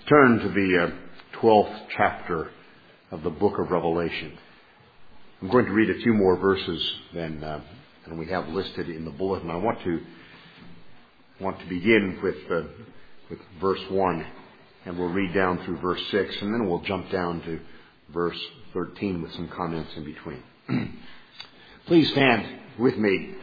Turn to the 12th chapter of the book of Revelation. I'm going to read a few more verses than we have listed in the bulletin. I want to begin with verse 1, and we'll read down through verse 6, and then we'll jump down to verse 13 with some comments in between. Please stand with me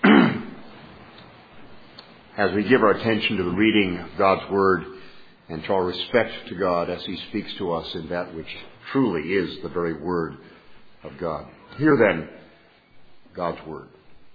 as we give our attention to the reading of God's Word and to our respect to God as He speaks to us in that which truly is the very Word of God. Hear then God's Word.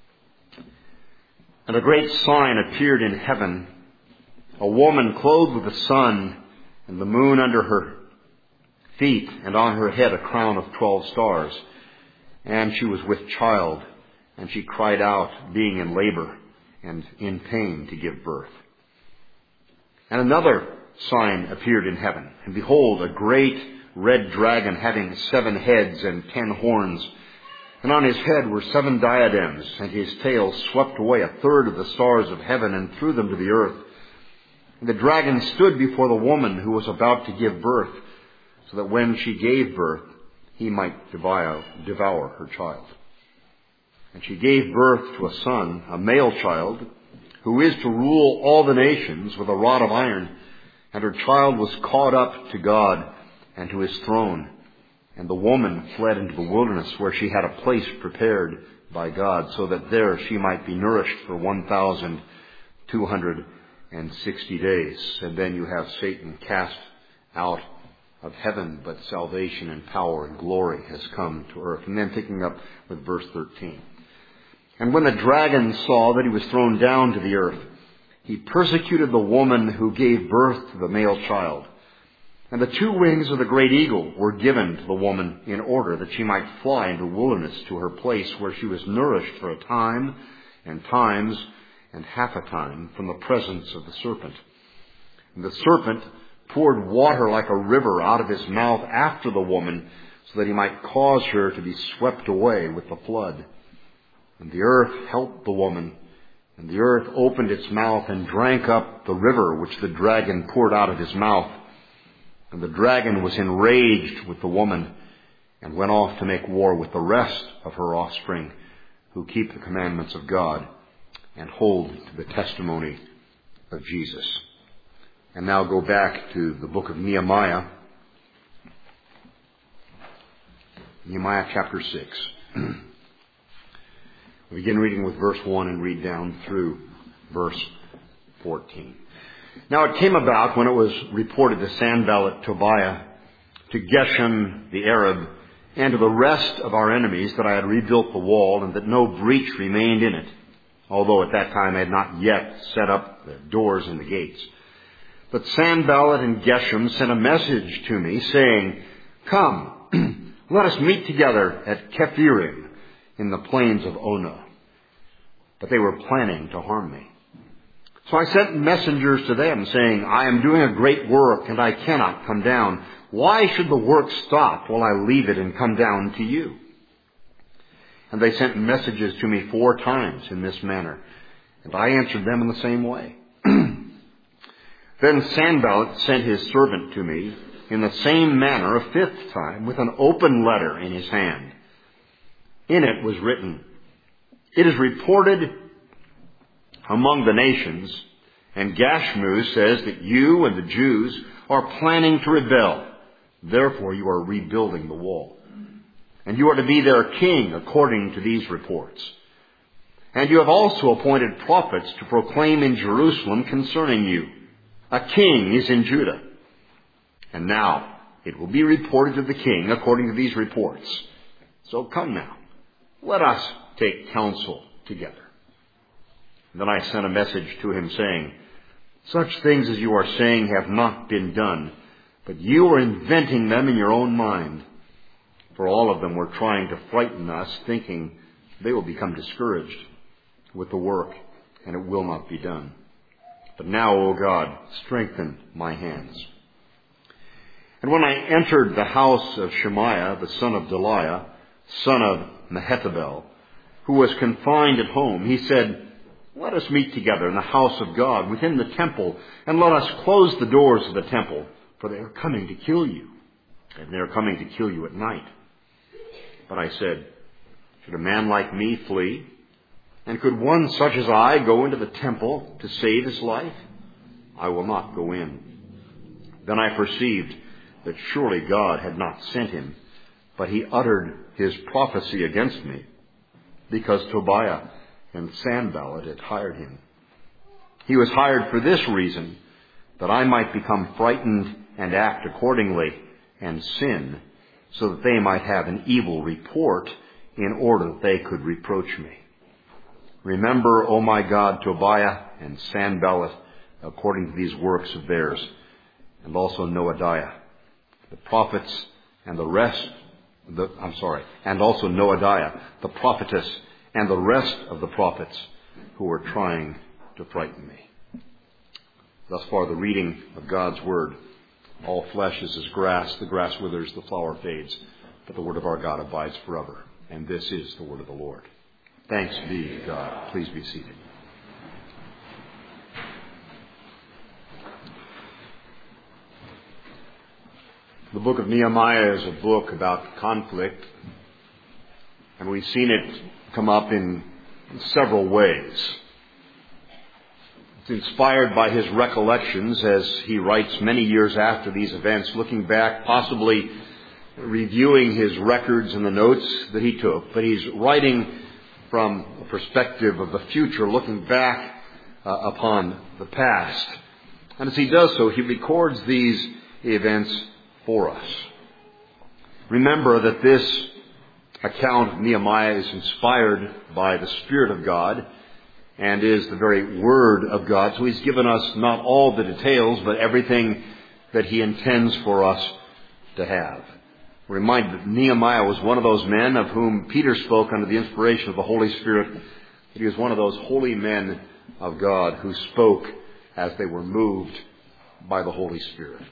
And a great sign appeared in heaven, a woman clothed with the sun and the moon under her feet, and on her head a crown of 12 stars. And she was with child, and she cried out, being in labor and in pain to give birth. And another sign appeared in heaven, and behold, a great red dragon having 7 heads and 10 horns, and on his head were 7 diadems, and his tail swept away 1/3 of the stars of heaven and threw them to the earth. And the dragon stood before the woman who was about to give birth, so that when she gave birth, he might devour her child. And she gave birth to a son, a male child, who is to rule all the nations with a rod of iron. And her child was caught up to God and to His throne. And the woman fled into the wilderness, where she had a place prepared by God, so that there she might be nourished for 1,260 days. And then you have Satan cast out of heaven, but salvation and power and glory has come to earth. And then picking up with verse 13. And when the dragon saw that he was thrown down to the earth, he persecuted the woman who gave birth to the male child. And the 2 wings of the great eagle were given to the woman in order that she might fly into the wilderness to her place, where she was nourished for a time and times and half a time from the presence of the serpent. And the serpent poured water like a river out of his mouth after the woman, so that he might cause her to be swept away with the flood. And the earth helped the woman, and the earth opened its mouth and drank up the river which the dragon poured out of his mouth. And the dragon was enraged with the woman and went off to make war with the rest of her offspring, who keep the commandments of God and hold to the testimony of Jesus. And now go back to the book of Nehemiah. Nehemiah chapter 6. We begin reading with verse 1 and read down through verse 14. Now it came about, when it was reported to Sanballat, Tobiah, to Geshem the Arab, and to the rest of our enemies, that I had rebuilt the wall, and that no breach remained in it, although at that time I had not yet set up the doors and the gates. But Sanballat and Geshem sent a message to me, saying, Come, let us meet together at Kephirim in the plains of Ono. But they were planning to harm me. So I sent messengers to them, saying, I am doing a great work, and I cannot come down. Why should the work stop while I leave it and come down to you? And they sent messages to me 4 times in this manner, and I answered them in the same way. Then Sanballat sent his servant to me in the same manner a 5th time, with an open letter in his hand. In it was written, It is reported among the nations, and Gashmu says that you and the Jews are planning to rebel. Therefore you are rebuilding the wall. And you are to be their king according to these reports. And you have also appointed prophets to proclaim in Jerusalem concerning you. A king is in Judah. And now it will be reported to the king according to these reports. So come now, let us take counsel together. Then I sent a message to him, saying, Such things as you are saying have not been done, but you are inventing them in your own mind. For all of them were trying to frighten us, thinking they will become discouraged with the work, and it will not be done. But now, O God, strengthen my hands. And when I entered the house of Shemaiah, the son of Delaiah, son of Mehetabel, who was confined at home, he said, Let us meet together in the house of God within the temple, and let us close the doors of the temple, for they are coming to kill you, and they are coming to kill you at night. But I said, should a man like me flee? And could one such as I go into the temple to save his life? I will not go in. Then I perceived that surely God had not sent him, but he uttered his prophecy against me, because Tobiah and Sanballat had hired him. He was hired for this reason, that I might become frightened and act accordingly and sin, so that they might have an evil report in order that they could reproach me. Remember, O my God, Tobiah and Sanballat, according to these works of theirs, and also Noadiah, the prophets and the rest, and also Noadiah, the prophetess, and the rest of the prophets who were trying to frighten me. Thus far the reading of God's word. All flesh is as grass, the grass withers, the flower fades, but the word of our God abides forever. And this is the word of the Lord. Thanks be to God. Please be seated. The book of Nehemiah is a book about conflict, and we've seen it come up in several ways. It's inspired by his recollections as he writes many years after these events, looking back, possibly reviewing his records and the notes that he took. But he's writing from a perspective of the future, looking back upon the past. And as he does so, he records these events for us. Remember that this account of Nehemiah is inspired by the Spirit of God and is the very Word of God. So he's given us not all the details, but everything that he intends for us to have. We're reminded that Nehemiah was one of those men of whom Peter spoke under the inspiration of the Holy Spirit. That he was one of those holy men of God who spoke as they were moved by the Holy Spirit.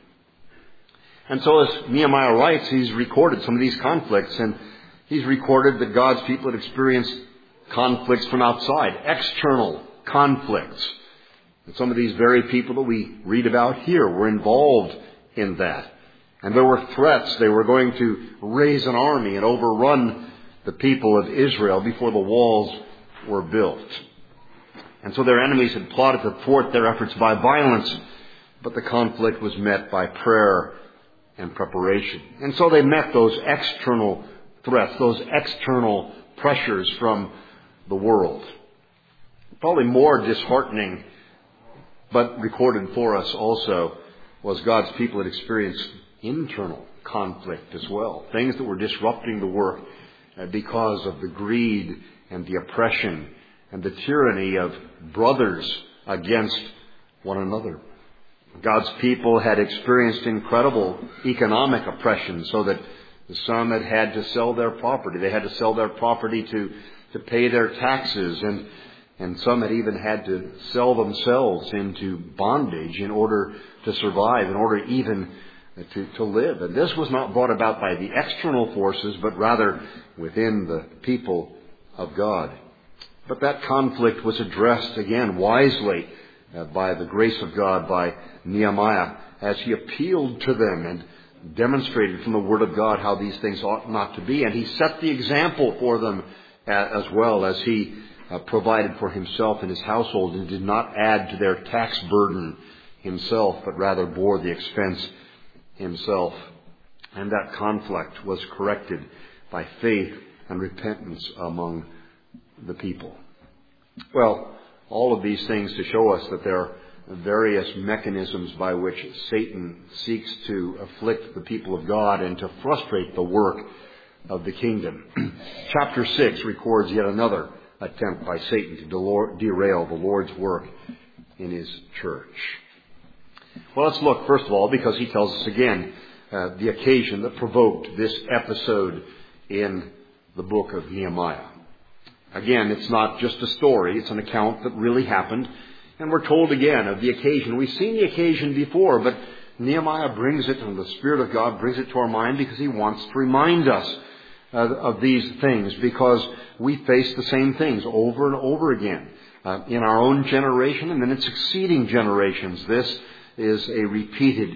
And so as Nehemiah writes, he's recorded some of these conflicts, and he's recorded that God's people had experienced conflicts from outside, external conflicts. And some of these very people that we read about here were involved in that. And there were threats. They were going to raise an army and overrun the people of Israel before the walls were built. And so their enemies had plotted to thwart their efforts by violence, but the conflict was met by prayer and preparation. And so they met those external threats, those external pressures from the world. Probably more disheartening, but recorded for us also, was God's people had experienced internal conflict as well. Things that were disrupting the work because of the greed and the oppression and the tyranny of brothers against one another. God's people had experienced incredible economic oppression, so that some had to sell their property. They had to sell their property to pay their taxes, and some had even had to sell themselves into bondage in order to survive, in order even to live. And this was not brought about by the external forces, but rather within the people of God. But that conflict was addressed again wisely by the grace of God, by Nehemiah, as he appealed to them and demonstrated from the Word of God how these things ought not to be. And he set the example for them as well, as he provided for himself and his household, and did not add to their tax burden himself, but rather bore the expense himself. And that conflict was corrected by faith and repentance among the people. Well, all of these things to show us that there are various mechanisms by which Satan seeks to afflict the people of God and to frustrate the work of the kingdom. Chapter 6 records yet another attempt by Satan to derail the Lord's work in his church. Well, let's look, first of all, because he tells us again the occasion that provoked this episode in the book of Nehemiah. Again, it's not just a story, it's an account that really happened. And we're told again of the occasion. We've seen the occasion before, but Nehemiah brings it, and the Spirit of God brings it to our mind because he wants to remind us of these things, because we face the same things over and over again in our own generation and then in succeeding generations. This is a repeated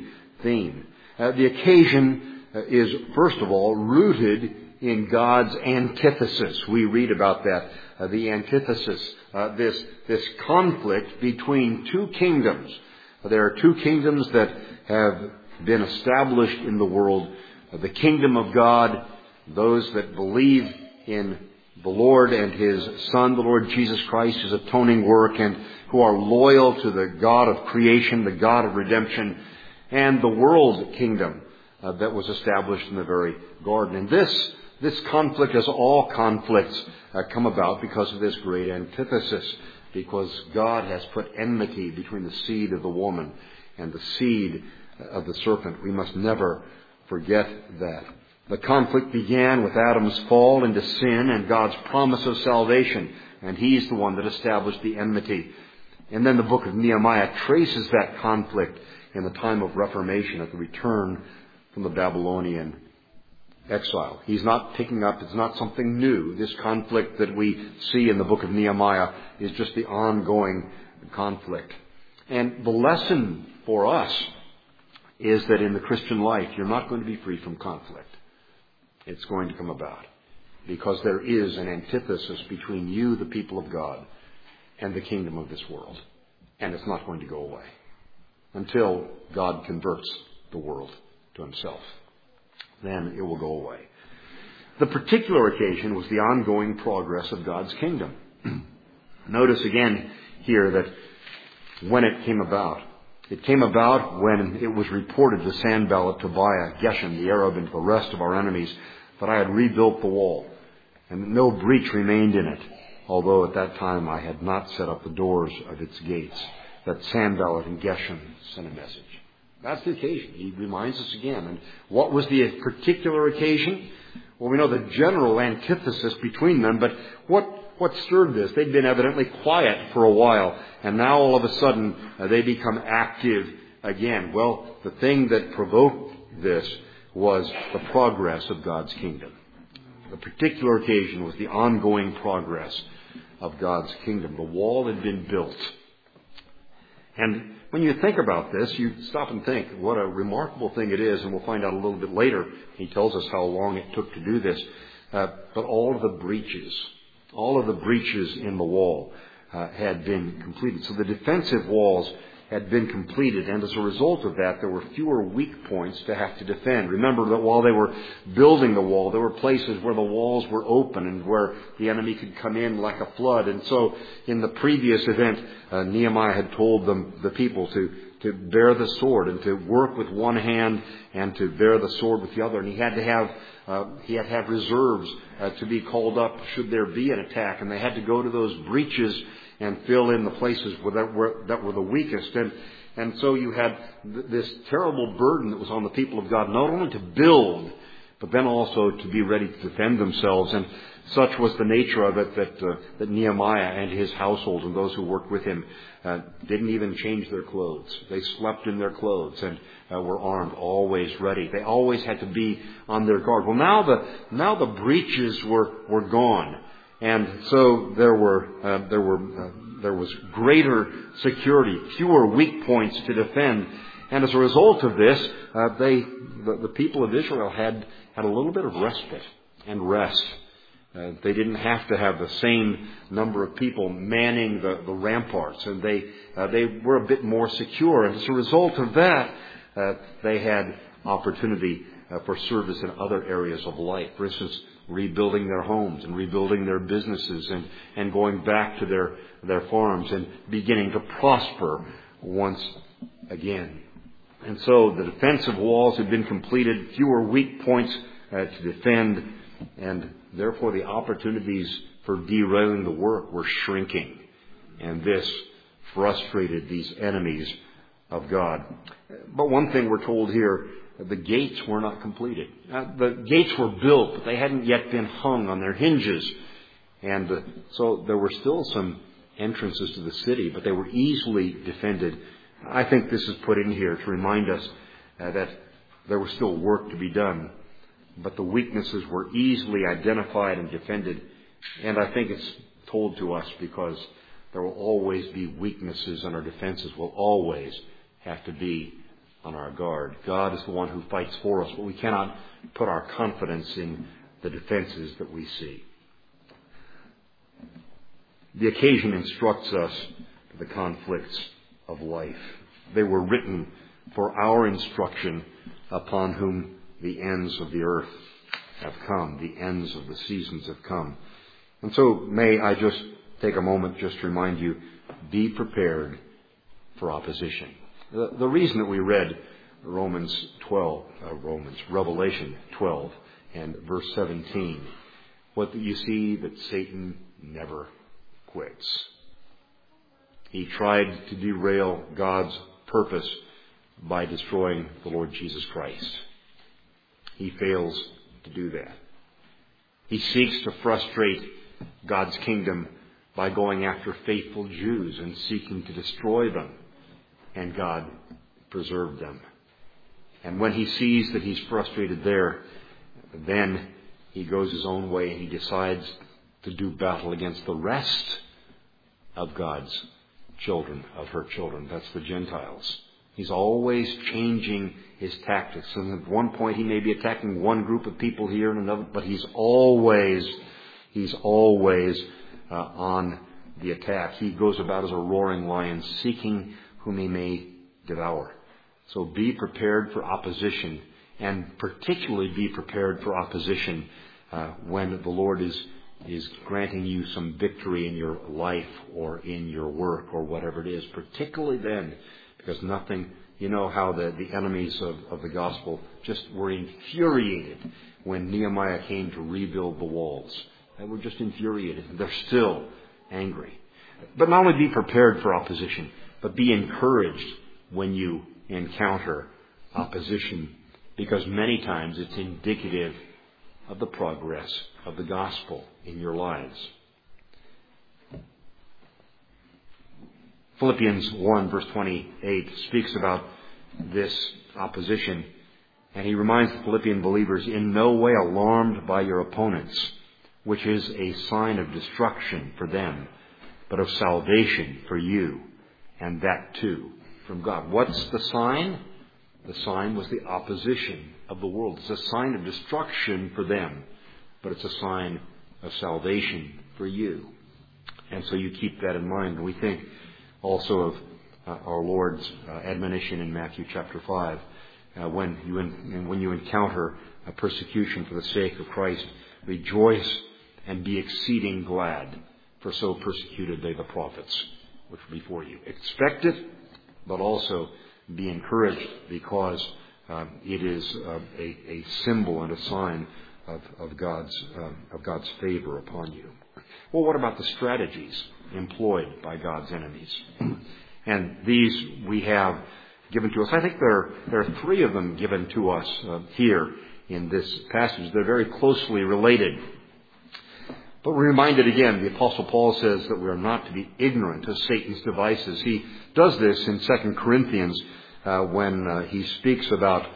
theme. The occasion is, first of all, rooted in God's antithesis. We read about that, the antithesis, this conflict between two kingdoms. There are two kingdoms that have been established in the world. The kingdom of God, those that believe in the Lord and His Son, the Lord Jesus Christ, His atoning work, and who are loyal to the God of creation, the God of redemption, and the world kingdom that was established in the very garden. And this conflict, as all conflicts, come about because of this great antithesis, because God has put enmity between the seed of the woman and the seed of the serpent. We must never forget that. The conflict began with Adam's fall into sin and God's promise of salvation, and He's the one that established the enmity. And then the book of Nehemiah traces that conflict in the time of Reformation at the return from the Babylonian exile. He's not picking up, it's not something new. This conflict that we see in the book of Nehemiah is just the ongoing conflict. And the lesson for us is that in the Christian life, you're not going to be free from conflict. It's going to come about because there is an antithesis between you, the people of God, and the kingdom of this world. And it's not going to go away until God converts the world to Himself. Then it will go away. The particular occasion was the ongoing progress of God's kingdom. Notice again here that when it came about when it was reported to Sanballat, Tobiah, Geshem, the Arab, and the rest of our enemies that I had rebuilt the wall, and that no breach remained in it, although at that time I had not set up the doors of its gates, that Sanballat and Geshem sent a message. That's the occasion. He reminds us again. And what was the particular occasion? Well, we know the general antithesis between them, but what stirred this? They'd been evidently quiet for a while, and now all of a sudden they become active again. Well, the thing that provoked this was the progress of God's kingdom. The particular occasion was the ongoing progress of God's kingdom. The wall had been built. And when you think about this, you stop and think what a remarkable thing it is, and we'll find out a little bit later. He tells us how long it took to do this. But all of the breaches in the wall had been completed. So the defensive walls had been completed, and as a result of that, there were fewer weak points to have to defend. Remember that while they were building the wall, there were places where the walls were open and where the enemy could come in like a flood. And so in the previous event, Nehemiah had told the people to bear the sword and to work with one hand and to bear the sword with the other. And he had to have reserves to be called up should there be an attack. And they had to go to those breaches and fill in the places that were the weakest. And so you had this terrible burden that was on the people of God, not only to build, but then also to be ready to defend themselves. And such was the nature of it that Nehemiah and his household and those who worked with him didn't even change their clothes. They slept in their clothes and were armed, always ready. They always had to be on their guard. Well, now the breaches were gone. And so there was greater security, fewer weak points to defend. And as a result of this, the people of Israel had a little bit of respite and rest. They didn't have to have the same number of people manning the ramparts, and they were a bit more secure. And as a result of that, they had opportunity for service in other areas of life. For instance, rebuilding their homes and rebuilding their businesses and going back to their farms and beginning to prosper once again. And so the defensive walls had been completed, fewer weak points to defend, and therefore the opportunities for derailing the work were shrinking. And this frustrated these enemies of God. But one thing we're told here, the gates were not completed. The gates were built, but they hadn't yet been hung on their hinges. And so there were still some entrances to the city, but they were easily defended. I think this is put in here to remind us that there was still work to be done, but the weaknesses were easily identified and defended. And I think it's told to us because there will always be weaknesses, and our defenses will always have to be on our guard. God is the one who fights for us, but we cannot put our confidence in the defenses that we see. The occasion instructs us the conflicts of life. They were written for our instruction, upon whom the ends of the earth have come, the ends of the seasons have come. And so may I just take a moment just to remind you, be prepared for opposition. The reason that we read Revelation 12 and verse 17, what you see that Satan never quits. He tried to derail God's purpose by destroying the Lord Jesus Christ. He fails to do that. He seeks to frustrate God's kingdom by going after faithful Jews and seeking to destroy them. And God preserved them. And when he sees that he's frustrated there, then he goes his own way and he decides to do battle against the rest of God's children, of her children. That's the Gentiles. He's always changing his tactics. And at one point he may be attacking one group of people here and another, but he's always on the attack. He goes about as a roaring lion, seeking whom he may devour. So be prepared for opposition, and particularly be prepared for opposition when the Lord is granting you some victory in your life or in your work or whatever it is. Particularly then, because nothing, you know how the enemies of the gospel just were infuriated when Nehemiah came to rebuild the walls. They were just infuriated. They're still angry. But not only be prepared for opposition, but be encouraged when you encounter opposition, because many times it's indicative of the progress of the gospel in your lives. Philippians 1 verse 28 speaks about this opposition, and he reminds the Philippian believers, in no way alarmed by your opponents, which is a sign of destruction for them, but of salvation for you, and that too from God. What's the sign? The sign was the opposition of the world. It's a sign of destruction for them, but it's a sign of salvation for you. And so you keep that in mind. We think also of our Lord's admonition in Matthew chapter 5. When you encounter a persecution for the sake of Christ, rejoice and be exceeding glad, for so persecuted they the prophets which were before you. Expect it, but also be encouraged, because it is a symbol and a sign of God's favor upon you. Well, what about the strategies employed by God's enemies? And these we have given to us. I think there are three of them given to us here in this passage. They're very closely related. But we're reminded again, the Apostle Paul says that we are not to be ignorant of Satan's devices. He does this in 2 Corinthians when he speaks about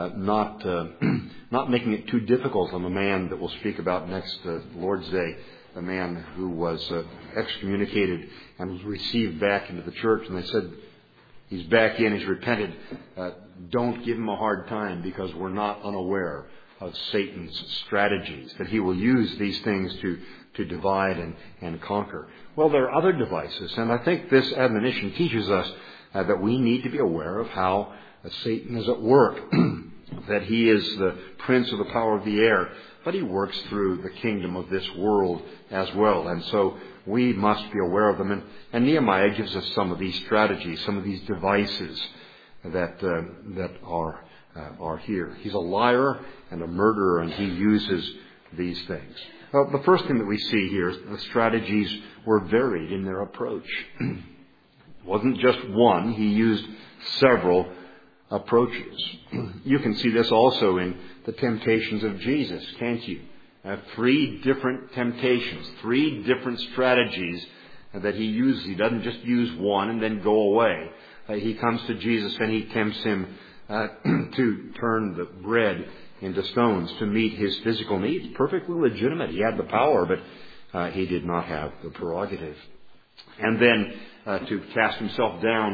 not making it too difficult on the man that we'll speak about next Lord's Day, the man who was excommunicated and was received back into the church. And they said, he's back in, he's repented. Don't give him a hard time, because we're not unaware of Satan's strategies, that he will use these things to divide and conquer. Well, there are other devices, and I think this admonition teaches us that we need to be aware of how Satan is at work, that he is the prince of the power of the air, but he works through the kingdom of this world as well. And so we must be aware of them. And Nehemiah gives us some of these strategies, some of these devices that are here. He's a liar and a murderer, and he uses these things. Well, the first thing that we see here is the strategies were varied in their approach. It wasn't just one. He used several approaches. You can see this also in the temptations of Jesus, can't you? 3 different temptations, 3 different strategies that he uses. He doesn't just use one and then go away. He comes to Jesus and he tempts him to turn the bread into stones to meet his physical needs. Perfectly legitimate. He had the power, but he did not have the prerogative. And then to cast himself down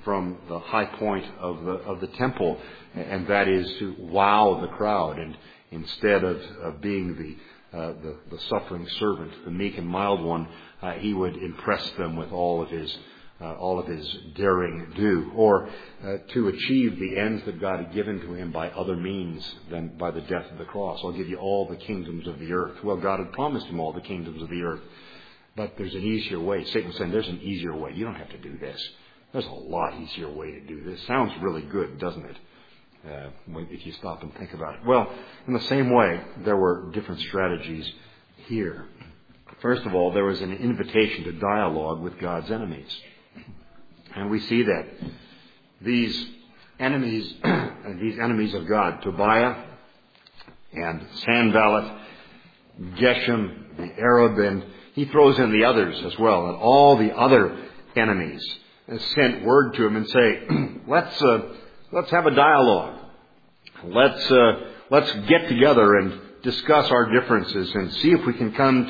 from the high point of the temple, and that is to wow the crowd. And instead of being the suffering servant, the meek and mild one, he would impress them with all of his daring do, or to achieve the ends that God had given to him by other means than by the death of the cross. I'll give you all the kingdoms of the earth. Well, God had promised him all the kingdoms of the earth, but there's an easier way. Satan was saying, there's an easier way. You don't have to do this. There's a lot easier way to do this. Sounds really good, doesn't it? If you stop and think about it. Well, in the same way, there were different strategies here. First of all, there was an invitation to dialogue with God's enemies. And we see that these enemies of God, Tobiah and Sanballat, Geshem, the Arab, and he throws in the others as well, and all the other enemies sent word to him and say, let's have a dialogue. Let's get together and discuss our differences and see if we can come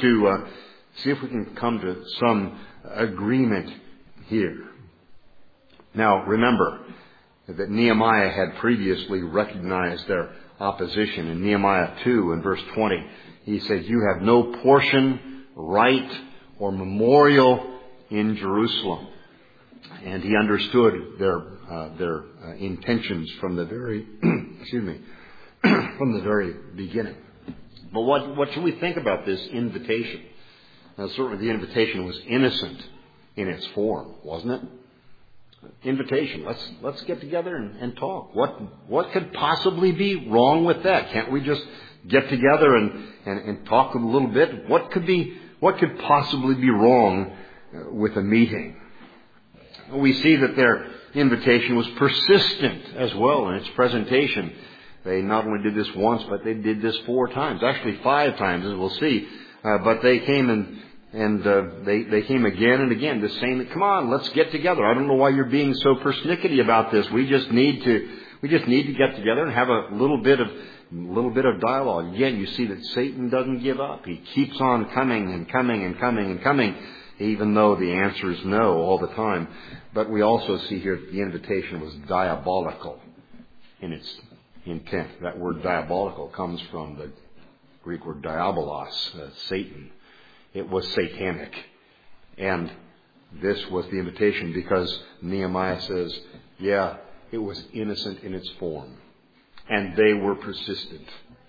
to some agreement here. Now, remember that Nehemiah had previously recognized their opposition. In Nehemiah 2 and verse 20, he said, "You have no portion, right, or memorial in Jerusalem." And he understood their intentions from the very from the very beginning. But what should we think about this invitation? Now, certainly the invitation was innocent in its form, wasn't it? Invitation. Let's get together and talk. What could possibly be wrong with that? Can't we just get together and talk a little bit? What could possibly be wrong with a meeting? We see that their invitation was persistent as well in its presentation. They not only did this once, but they did this 4 times. Actually 5 times, as we'll see. But they came and they came again and again, just saying, "Come on, let's get together. I don't know why you're being so persnickety about this. We just need to get together and have a little bit of dialogue." Again, you see that Satan doesn't give up. He keeps on coming and coming and coming and coming, even though the answer is no all the time. But we also see here that the invitation was diabolical in its intent. That word diabolical comes from the Greek word diabolos, Satan. It was satanic. And this was the invitation because Nehemiah says, yeah, it was innocent in its form. And they were persistent.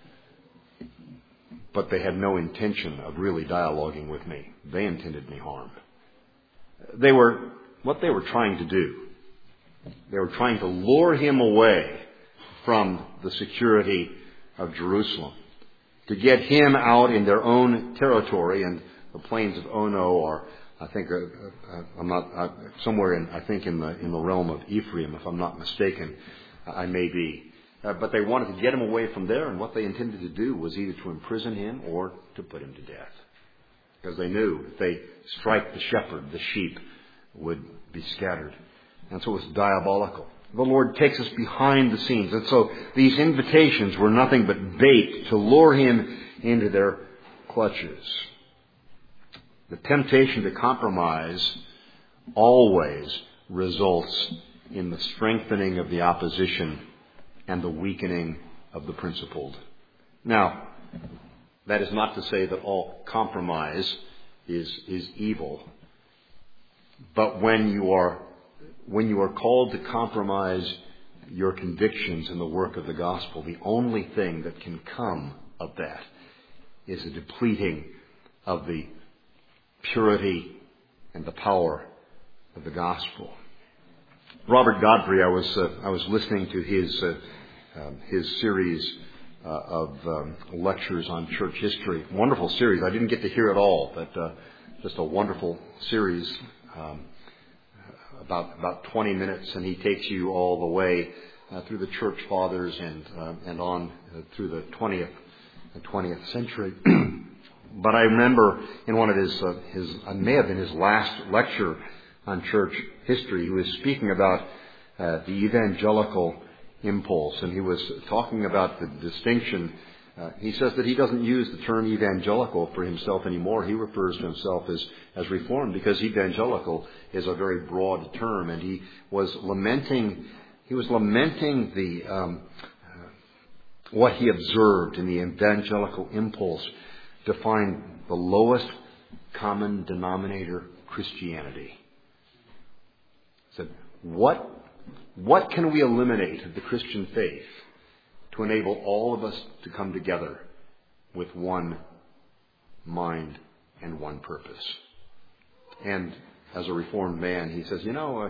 But they had no intention of really dialoguing with me. They intended me harm. What they were trying to do, they were trying to lure him away from the security of Jerusalem, to get him out in their own territory. And the plains of Ono, or I think somewhere in the realm of Ephraim, if I'm not mistaken, I may be. But they wanted to get him away from there, and what they intended to do was either to imprison him or to put him to death. Because they knew if they strike the shepherd, the sheep would be scattered. And so it was diabolical. The Lord takes us behind the scenes. And so these invitations were nothing but bait to lure him into their clutches. The temptation to compromise always results in the strengthening of the opposition and the weakening of the principled. Now, that is not to say that all compromise is evil. But when you are called to compromise your convictions in the work of the gospel, the only thing that can come of that is a depleting of the purity and the power of the gospel. Robert Godfrey, I was listening to his series of lectures on church history. Wonderful series. I didn't get to hear it all, but just a wonderful series. About 20 minutes, and he takes you all the way through the church fathers and on through the 20th century. But I remember in one of his it may have been his last lecture on church history, he was speaking about the evangelical impulse, and he was talking about the distinction He says that he doesn't use the term evangelical for himself anymore. He refers to himself as Reformed, because evangelical is a very broad term, and he was lamenting the what he observed in the evangelical impulse to find the lowest common denominator Christianity. He said, what can we eliminate of the Christian faith to enable all of us to come together with one mind and one purpose? And as a Reformed man, he says,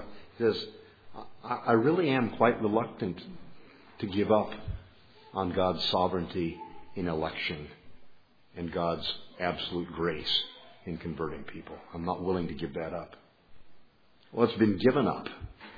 I really am quite reluctant to give up on God's sovereignty in election and God's absolute grace in converting people. I'm not willing to give that up. Well, it's been given up,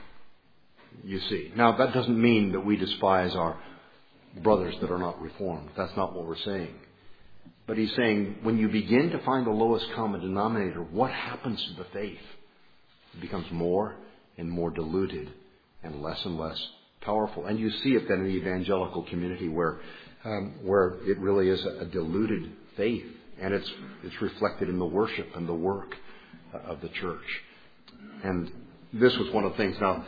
you see. Now, that doesn't mean that we despise our brothers that are not Reformed. That's not what we're saying. But he's saying, when you begin to find the lowest common denominator, what happens to the faith? It becomes more and more diluted and less powerful. And you see it then in the evangelical community where it really is a diluted faith, and it's reflected in the worship and the work of the church. And this was one of the things. Now,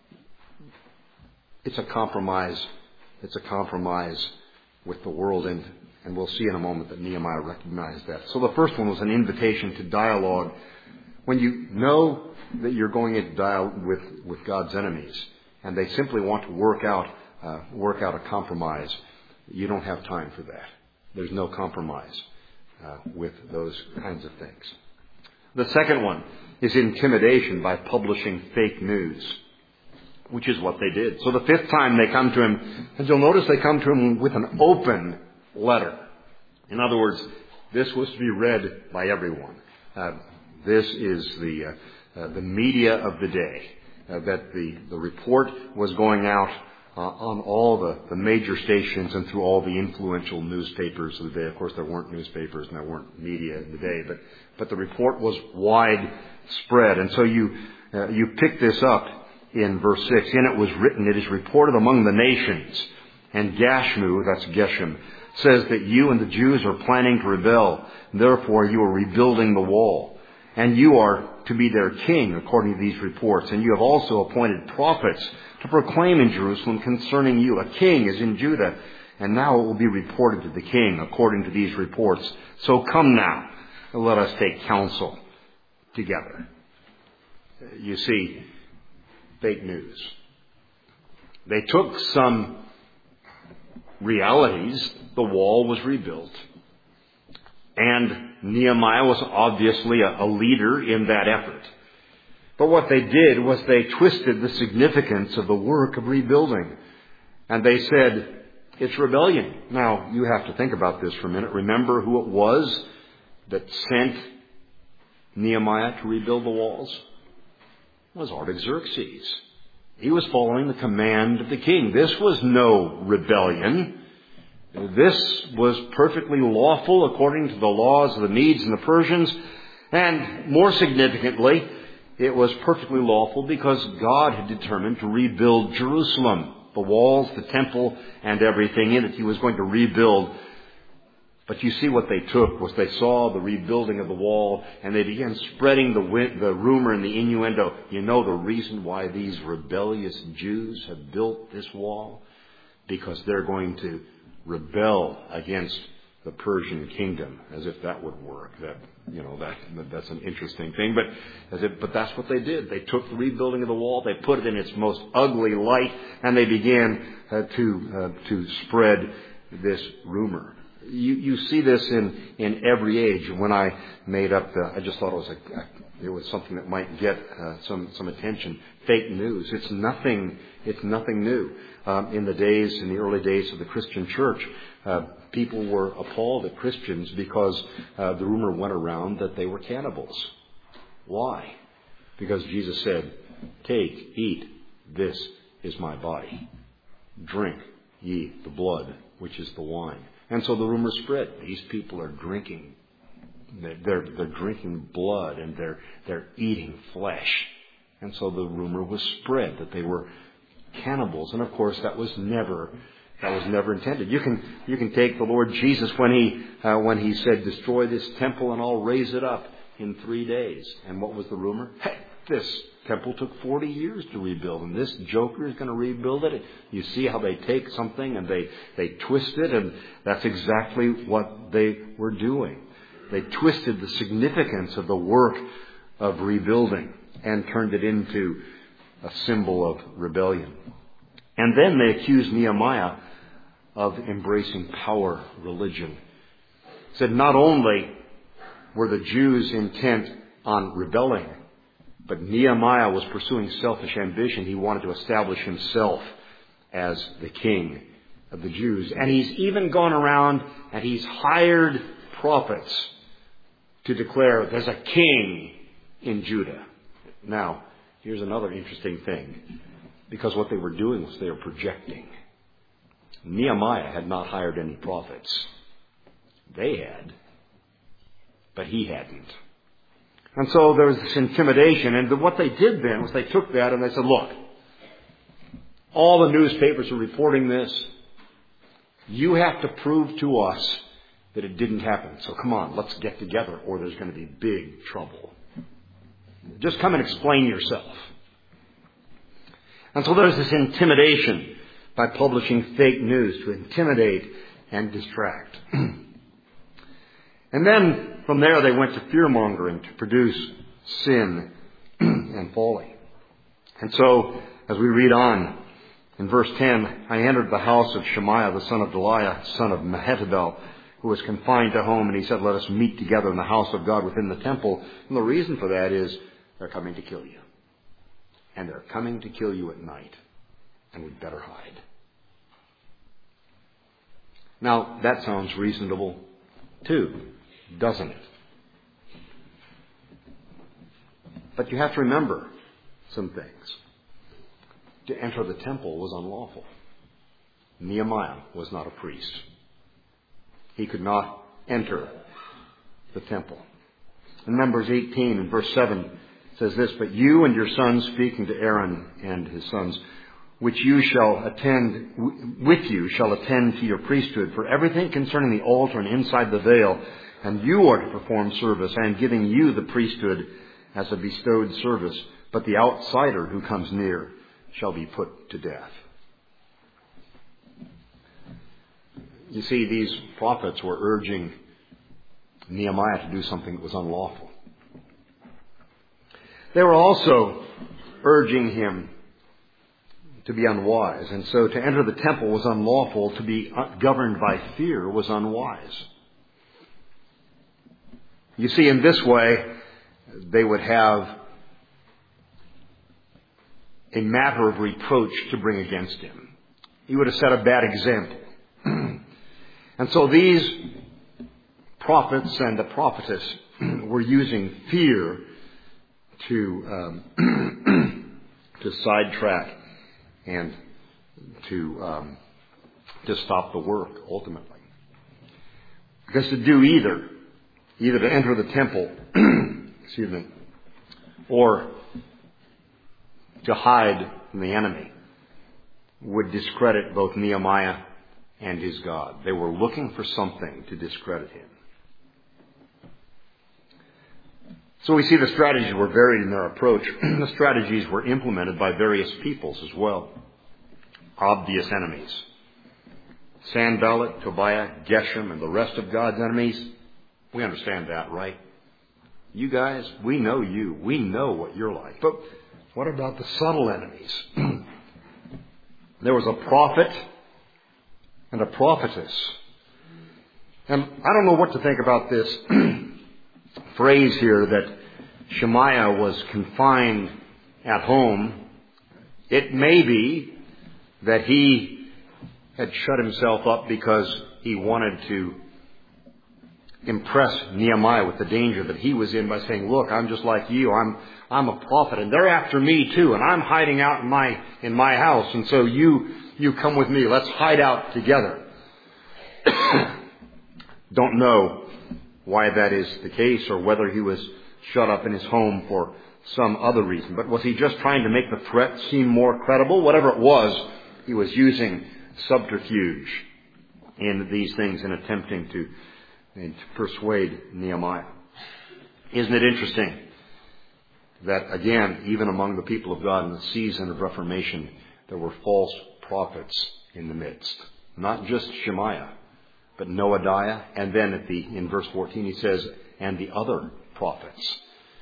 it's a compromise. It's a compromise with the world, and we'll see in a moment that Nehemiah recognized that. So the first one was an invitation to dialogue. When you know that you're going into dialogue with God's enemies, and they simply want to work out a compromise, you don't have time for that. There's no compromise with those kinds of things. The second one is intimidation by publishing fake news, which is what they did. So the fifth time they come to him, and you'll notice they come to him with an open letter. In other words, this was to be read by everyone. This is the media of the day. That the report was going out on all the major stations and through all the influential newspapers of the day. Of course, there weren't newspapers and there weren't media in the day, but the report was widespread. And so you pick this up in verse 6. In it was written, it is reported among the nations, and Gashmu, that's Geshem, says that you and the Jews are planning to rebel. Therefore, you are rebuilding the wall. And you are to be their king, according to these reports. And you have also appointed prophets to proclaim in Jerusalem concerning you. A king is in Judah, and now it will be reported to the king, according to these reports. So come now, and let us take counsel together. You see, fake news. They took some realities. The wall was rebuilt. And Nehemiah was obviously a leader in that effort. But what they did was they twisted the significance of the work of rebuilding. And they said, it's rebellion. Now, you have to think about this for a minute. Remember who it was that sent Nehemiah to rebuild the walls? It was Artaxerxes. He was following the command of the king. This was no rebellion. This was perfectly lawful according to the laws of the Medes and the Persians. And more significantly, it was perfectly lawful because God had determined to rebuild Jerusalem. The walls, the temple, and everything in it. He was going to rebuild. But you see what they took was they saw the rebuilding of the wall, and they began spreading the rumor and the innuendo. You know the reason why these rebellious Jews have built this wall? Because they're going to rebel against the Persian kingdom, as if that would work. That's an interesting thing. But that's what they did. They took the rebuilding of the wall, they put it in its most ugly light, and they began to spread this rumor. You see this in every age. When I made up I just thought it was something that might get some attention. Fake news. It's nothing new. In the early days of the Christian church, people were appalled at Christians because the rumor went around that they were cannibals. Why? Because Jesus said, "Take, eat, this is my body. Drink ye the blood, which is the wine." And so the rumor spread. These people are drinking. They're drinking blood and they're eating flesh. And so the rumor was spread that they were cannibals. And of course that was never That was never intended. You can take the Lord Jesus when he said, "Destroy this temple and I'll raise it up in 3 days." And what was the rumor? Hey, this temple took 40 years to rebuild, and this joker is going to rebuild it. You see how they take something and they twist it, and that's exactly what they were doing. They twisted the significance of the work of rebuilding and turned it into a symbol of rebellion. And then they accused Nehemiah of embracing power religion. Said not only were the Jews intent on rebelling, but Nehemiah was pursuing selfish ambition. He wanted to establish himself as the king of the Jews. And he's even gone around and he's hired prophets to declare there's a king in Judah. Now, here's another interesting thing. Because what they were doing was they were projecting. Nehemiah had not hired any prophets. They had. But he hadn't. And so there was this intimidation. And what they did then was they took that and they said, look, all the newspapers are reporting this. You have to prove to us that it didn't happen. So come on, let's get together or there's going to be big trouble. Just come and explain yourself. And so there's this intimidation by publishing fake news to intimidate and distract. And then from there they went to fear-mongering to produce sin and folly. And so as we read on in verse 10, I entered the house of Shemaiah, the son of Delaiah, son of Mehetabel, who was confined to home, and he said, let us meet together in the house of God within the temple. And the reason for that is they're coming to kill you. And they're coming to kill you at night. And we'd better hide. Now, that sounds reasonable too, doesn't it? But you have to remember some things. To enter the temple was unlawful. Nehemiah was not a priest. He could not enter the temple. In Numbers 18 and verse 7 says this, but you and your sons, speaking to Aaron and his sons, with you shall attend to your priesthood for everything concerning the altar and inside the veil, and you are to perform service. I am giving you the priesthood as a bestowed service, but the outsider who comes near shall be put to death. You see, these prophets were urging Nehemiah to do something that was unlawful. They were also urging him to be unwise. And so to enter the temple was unlawful. To be governed by fear was unwise. You see, in this way, they would have a matter of reproach to bring against him. He would have set a bad example. And so these prophets and the prophetess were using fear to sidetrack and to stop the work ultimately. Because to do either to enter the temple, or to hide from the enemy, would discredit both Nehemiah and his God. They were looking for something to discredit him. So we see the strategies were varied in their approach. The strategies were implemented by various peoples as well. Obvious enemies. Sanballat, Tobiah, Geshem, and the rest of God's enemies. We understand that, right? You guys, we know you. We know what you're like. But what about the subtle enemies? There was a prophet and a prophetess. And I don't know what to think about this phrase here that Shemaiah was confined at home. It may be that he had shut himself up because he wanted to impress Nehemiah with the danger that he was in by saying, look, I'm just like you. I'm a prophet and they're after me too. And I'm hiding out in my house. And so you come with me. Let's hide out together. Don't know why that is the case or whether he was shut up in his home for some other reason. But was he just trying to make the threat seem more credible? Whatever it was, he was using subterfuge in these things in attempting to persuade Nehemiah. Isn't it interesting that, again, even among the people of God in the season of Reformation, there were false prophets in the midst? Not just Shemaiah, but Noadiah, and then in verse 14 he says, and the other prophets.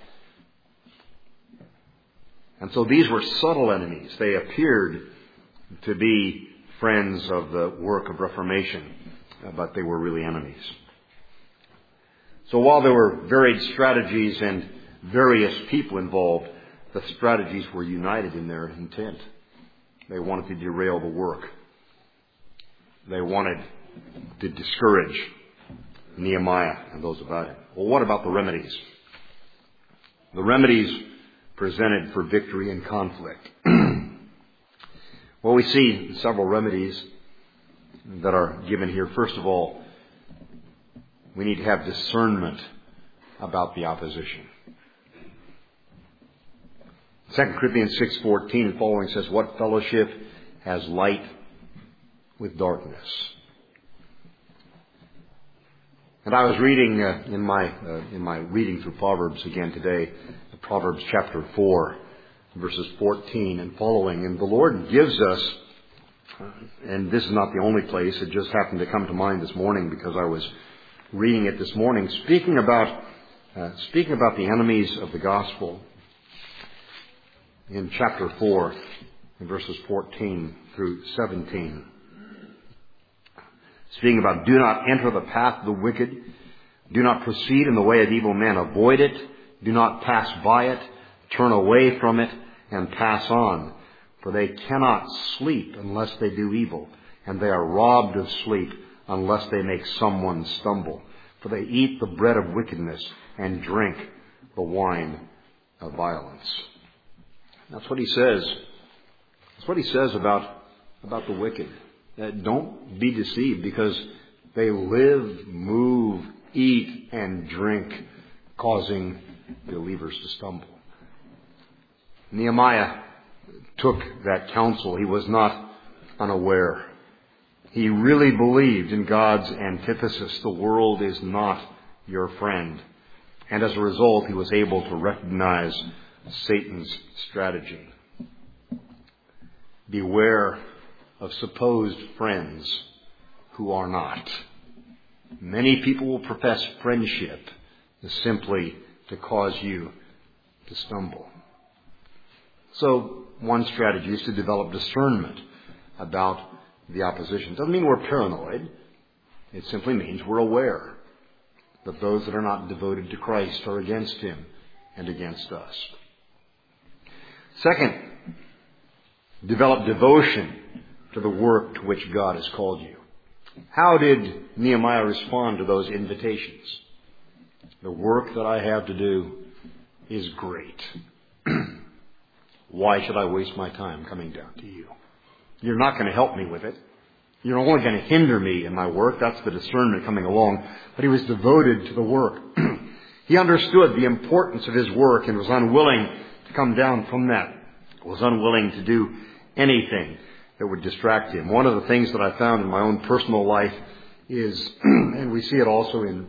And so these were subtle enemies. They appeared to be friends of the work of Reformation, but they were really enemies. So while there were varied strategies and various people involved, the strategies were united in their intent. They wanted to derail the work. They wanted to discourage Nehemiah and those about him. Well, what about the remedies? The remedies presented for victory in conflict. Well, we see several remedies that are given here. First of all, we need to have discernment about the opposition. 2 Corinthians 6:14 and following says, what fellowship has light with darkness? And I was reading in my reading through Proverbs again today, Proverbs chapter 4, verses 14 and following. And the Lord gives us, and this is not the only place, it just happened to come to mind this morning because I was reading it this morning, speaking about the enemies of the gospel in chapter 4, in verses 14 through 17. Speaking about, do not enter the path of the wicked. Do not proceed in the way of evil men. Avoid it. Do not pass by it. Turn away from it and pass on. For they cannot sleep unless they do evil, and they are robbed of sleep unless they make someone stumble. For they eat the bread of wickedness and drink the wine of violence. That's what he says. That's what he says about the wicked. Don't be deceived, because they live, move, eat, and drink, causing believers to stumble. Nehemiah took that counsel. He was not unaware. He really believed in God's antithesis. The world is not your friend. And as a result, he was able to recognize Satan's strategy. Beware of supposed friends who are not. Many people will profess friendship simply to cause you to stumble. So one strategy is to develop discernment about the opposition. It doesn't mean we're paranoid. It simply means we're aware that those that are not devoted to Christ are against him and against us. Second, develop devotion to the work to which God has called you. How did Nehemiah respond to those invitations? The work that I have to do is great. Why should I waste my time coming down to you? You're not going to help me with it. You're only going to hinder me in my work. That's the discernment coming along. But he was devoted to the work. He understood the importance of his work and was unwilling to come down from that. Was unwilling to do anything that would distract him. One of the things that I found in my own personal life is, and we see it also in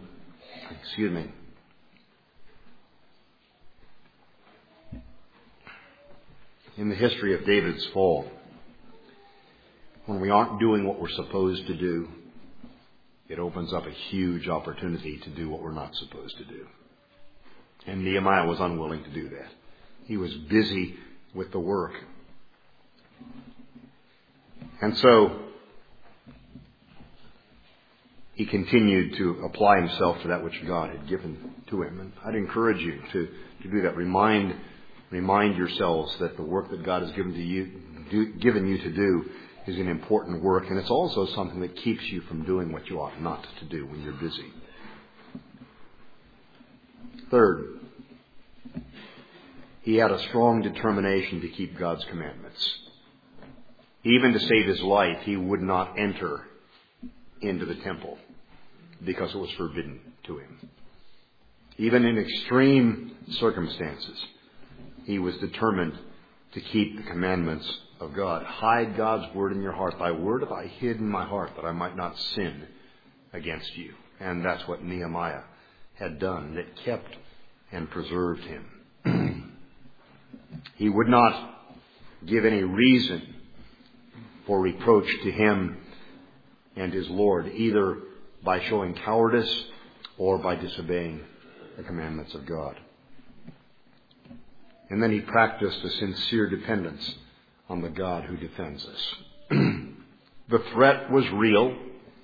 the history of David's fall. When we aren't doing what we're supposed to do, it opens up a huge opportunity to do what we're not supposed to do. And Nehemiah was unwilling to do that. He was busy with the work. And so he continued to apply himself to that which God had given to him. And I'd encourage you to do that. Remind yourselves that the work that God has given you to do is an important work, and it's also something that keeps you from doing what you ought not to do when you're busy. Third, he had a strong determination to keep God's commandments. Even to save his life, he would not enter into the temple because it was forbidden to him. Even in extreme circumstances, he was determined to keep the commandments of God. Hide God's word in your heart. Thy word have I hid in my heart that I might not sin against you. And that's what Nehemiah had done. It kept and preserved him. He would not give any reason for reproach to him and his Lord, either by showing cowardice or by disobeying the commandments of God. And then he practiced a sincere dependence on the God who defends us. The threat was real.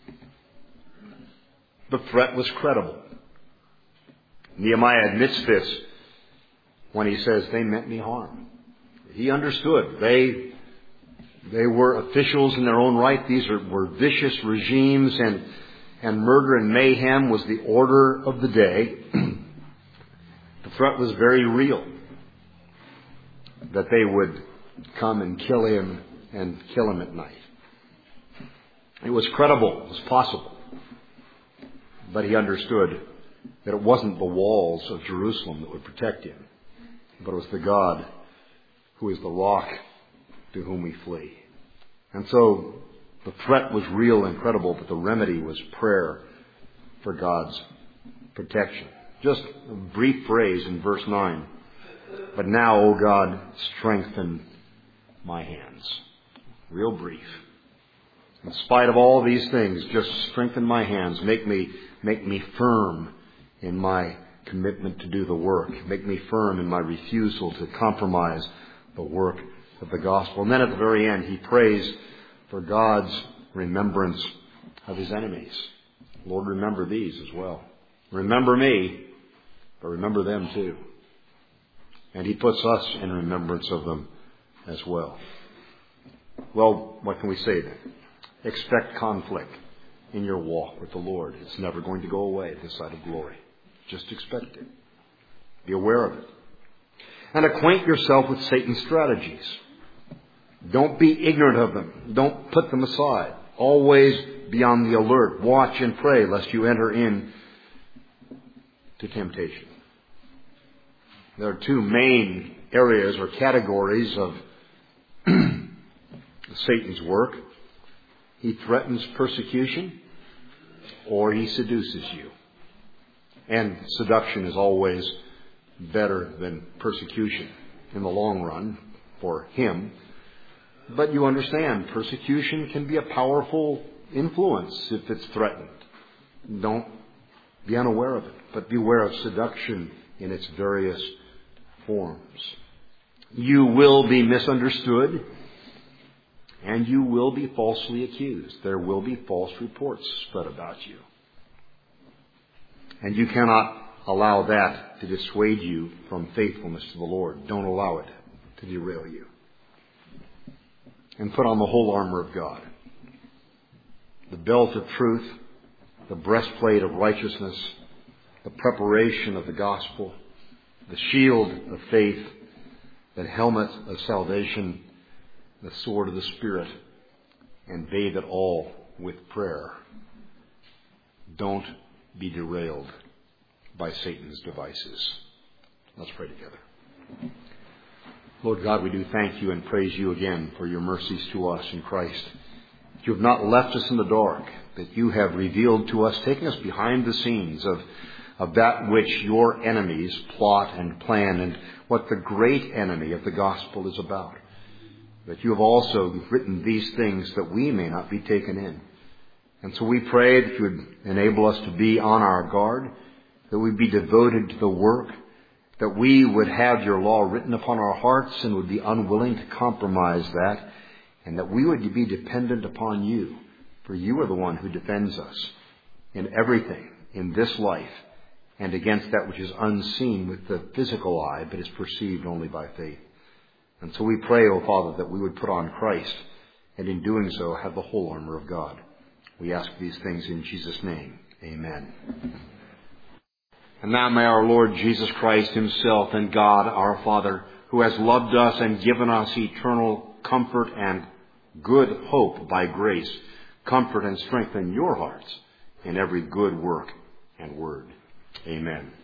The threat was credible. Nehemiah admits this when he says, they meant me harm. He understood. They were officials in their own right. These were vicious regimes, and murder and mayhem was the order of the day. The threat was very real, that they would come and kill him at night. It was credible. It was possible. But he understood that it wasn't the walls of Jerusalem that would protect him, but it was the God who is the rock to whom we flee. And so the threat was real and credible, but the remedy was prayer for God's protection. Just a brief phrase in verse 9. But now, O God, strengthen my hands. Real brief. In spite of all these things, just strengthen my hands. Make me firm in my commitment to do the work. Make me firm in my refusal to compromise the work of the gospel. And then at the very end, he prays for God's remembrance of his enemies. Lord, remember these as well. Remember me, but remember them too. And he puts us in remembrance of them as well. Well, what can we say then? Expect conflict in your walk with the Lord. It's never going to go away this side of glory. Just expect it. Be aware of it. And acquaint yourself with Satan's strategies. Don't be ignorant of them. Don't put them aside. Always be on the alert. Watch and pray lest you enter in to temptation. There are two main areas or categories of Satan's work. He threatens persecution, or he seduces you. And seduction is always better than persecution in the long run for him. But you understand, persecution can be a powerful influence if it's threatened. Don't be unaware of it, but beware of seduction in its various forms. You will be misunderstood, and you will be falsely accused. There will be false reports spread about you. And you cannot allow that to dissuade you from faithfulness to the Lord. Don't allow it to derail you. And put on the whole armor of God. The belt of truth, the breastplate of righteousness, the preparation of the gospel, the shield of faith, the helmet of salvation, the sword of the Spirit, and bathe it all with prayer. Don't be derailed by Satan's devices. Let's pray together. Lord God, we do thank you and praise you again for your mercies to us in Christ. You have not left us in the dark, that you have revealed to us, taking us behind the scenes of that which your enemies plot and plan, and what the great enemy of the gospel is about. That you have also written these things that we may not be taken in. And so we pray that you would enable us to be on our guard, that we be devoted to the work, that we would have your law written upon our hearts and would be unwilling to compromise that, and that we would be dependent upon you, for you are the one who defends us in everything in this life and against that which is unseen with the physical eye but is perceived only by faith. And so we pray, O Father, that we would put on Christ, and in doing so have the whole armor of God. We ask these things in Jesus' name. Amen. And now may our Lord Jesus Christ himself and God our Father, who has loved us and given us eternal comfort and good hope by grace, comfort and strengthen your hearts in every good work and word. Amen.